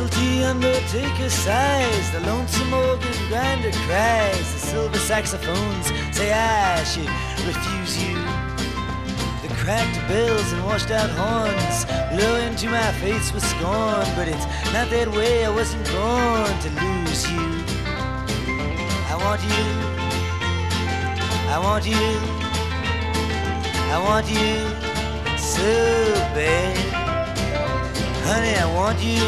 Guilty undertaker sighs, the lonesome organ grinder cries, the silver saxophones say I should refuse you. The cracked bells and washed out horns blow into my face with scorn, but it's not that way, I wasn't born to lose you. I want you, I want you, I want you so bad. Honey, I want you.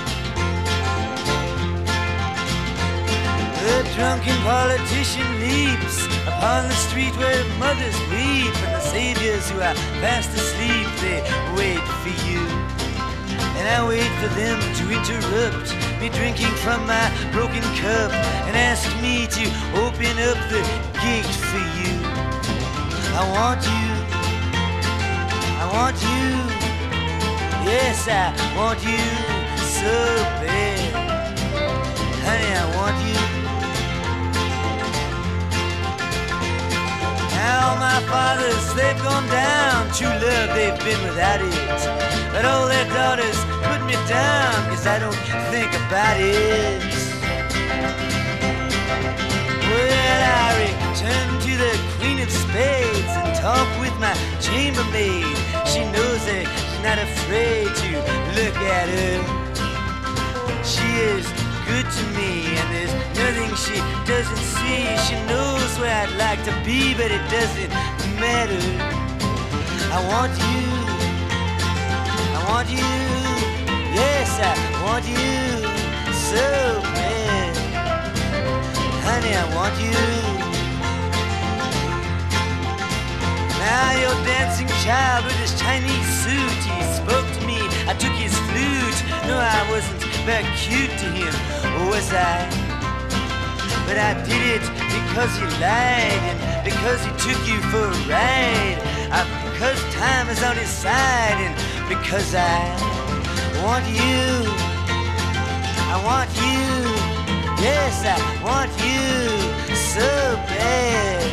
The drunken politician leaps upon the street where mothers weep, and the saviors who are fast asleep, they wait for you. And I wait for them to interrupt me drinking from my broken cup and ask me to open up the gate for you. I want you, I want you, yes, I want you so bad. Honey, I want you. Now my fathers, they've gone down, true love, they've been without it. But all their daughters put me down, 'cause I don't think about it. Well, I return to the Queen of Spades and talk with my chambermaid. She knows that she's not afraid to look at her. She is good to me, and there's nothing she doesn't see. She knows where I'd like to be, but it doesn't matter. I want you, I want you, yes, I want you so bad. Honey, I want you. Now your dancing child with his Chinese suit, he spoke to me, I took his flute. No, I wasn't very cute to him, was I? But I did it because he lied, and because he took you for a ride, because time is on his side, and because I want you, I want you, yes, I want you so bad.